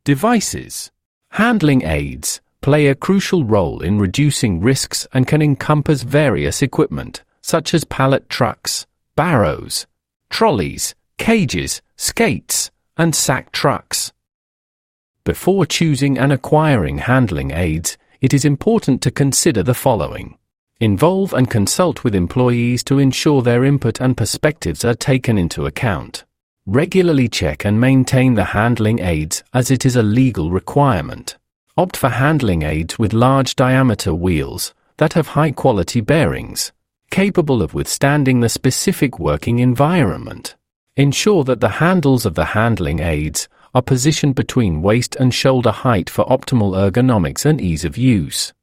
Devices. Handling aids play a crucial role in reducing risks and can encompass various equipment, such as pallet trucks, barrows, trolleys, cages, skates, and sack trucks. Before choosing and acquiring handling aids, it is important to consider the following. Involve and consult with employees to ensure their input and perspectives are taken into account. Regularly check and maintain the handling aids as it is a legal requirement. Opt for handling aids with large diameter wheels that have high-quality bearings, capable of withstanding the specific working environment. Ensure that the handles of the handling aids are positioned between waist and shoulder height for optimal ergonomics and ease of use.